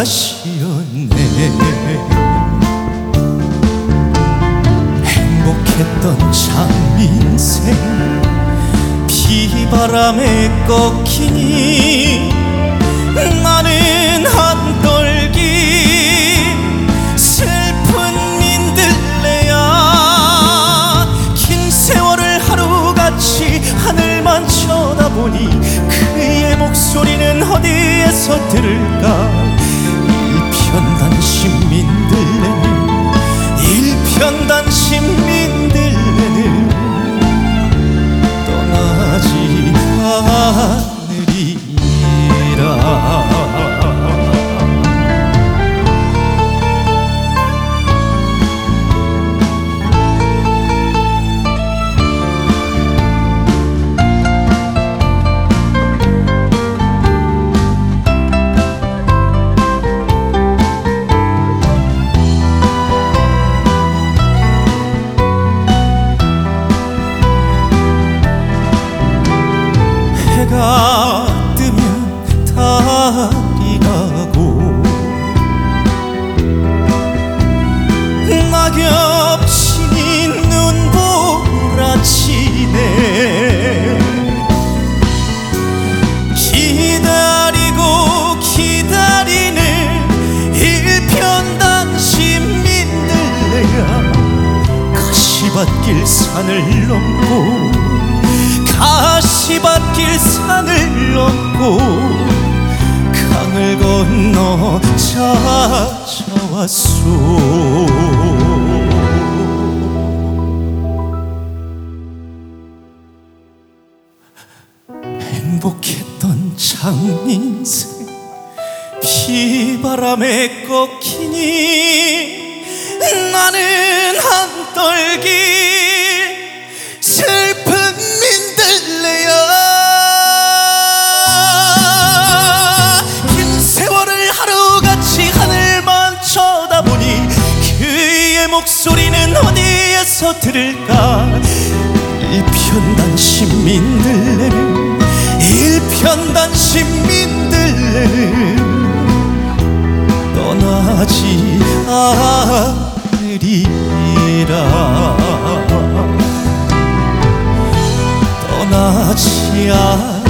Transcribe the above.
다시였네. 행복했던 참 인생 비바람에 꺾이니 나는 한떨기 슬픈 민들레야. 긴 세월을 하루같이 하늘만 쳐다보니 그의 목소리는 어디에서 들을까. 일편단심 민들레는 일편단심 민들레는 떠나지 않으리라. 해가 뜨면 달이 가고 낙엽치니 눈보라치네. 기다리고 기다리는 일편단심 민들레야. 가시밭길 산을 넘고 가시밭길 산을 넘고 강을 건너 찾아왔소. 행복했던 참 인생 비바람에 꺾이니 나는 한떨기 슬픈 민들레야. 긴 세월을 하루같이 하늘만 쳐다보니 그의 목소리는 어디에서 들을까. 일편단심 민들레는 일편단심 민들레는 떠나지 않으리라. 떠나지 않으리라.